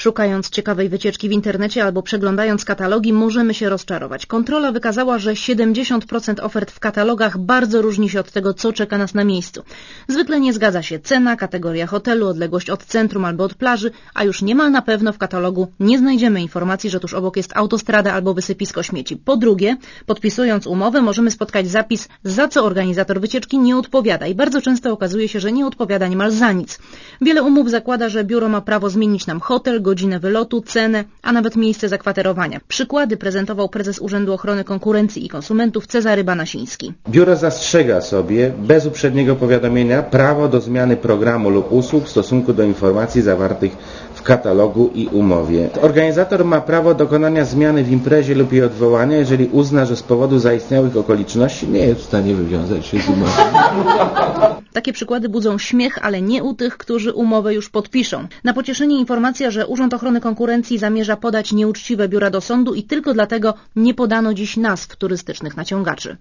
Szukając ciekawej wycieczki w internecie albo przeglądając katalogi, możemy się rozczarować. Kontrola wykazała, że 70% ofert w katalogach bardzo różni się od tego, co czeka nas na miejscu. Zwykle nie zgadza się cena, kategoria hotelu, odległość od centrum albo od plaży, a już niemal na pewno w katalogu nie znajdziemy informacji, że tuż obok jest autostrada albo wysypisko śmieci. Po drugie, podpisując umowę, możemy spotkać zapis, za co organizator wycieczki nie odpowiada i bardzo często okazuje się, że nie odpowiada niemal za nic. Wiele umów zakłada, że biuro ma prawo zmienić nam hotel, godzinę wylotu, cenę, a nawet miejsce zakwaterowania. Przykłady prezentował prezes Urzędu Ochrony Konkurencji i Konsumentów Cezary Banasiński. Biuro zastrzega sobie bez uprzedniego powiadomienia prawo do zmiany programu lub usług w stosunku do informacji zawartych w katalogu i umowie. Organizator ma prawo dokonania zmiany w imprezie lub jej odwołania, jeżeli uzna, że z powodu zaistniałych okoliczności nie jest w stanie wywiązać się z umowy. Takie przykłady budzą śmiech, ale nie u tych, którzy umowę już podpiszą. Na pocieszenie informacja, że Urząd Ochrony Konkurencji zamierza podać nieuczciwe biura do sądu i tylko dlatego nie podano dziś nazw turystycznych naciągaczy.